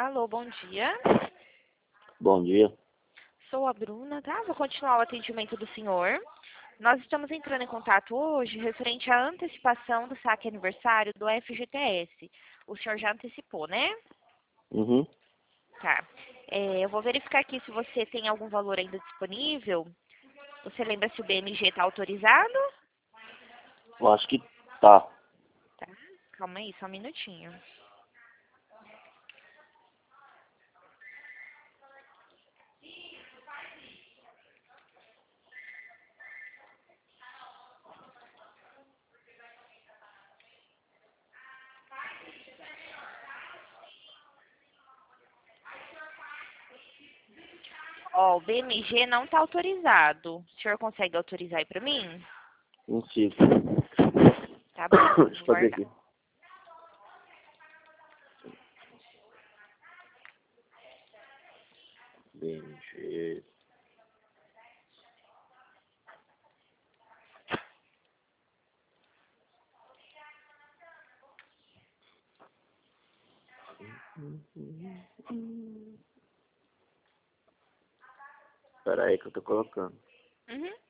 Alô, bom dia. Bom dia. Sou a Bruna, tá? Vou continuar o atendimento do senhor. Nós estamos entrando em contato hoje referente à antecipação do saque aniversário do FGTS. O senhor já antecipou, né? Uhum. Tá. Eu vou verificar aqui se você tem algum valor ainda disponível. Você lembra se o BMG está autorizado? Eu acho que tá. Tá. Calma aí, só um minutinho. Ó, o BMG não está autorizado. O senhor consegue autorizar aí para mim? Consigo. Tá bom, então, Deixa vou eu fazer guardar. aqui. BMG. Espera aí que eu tô colocando. Uhum.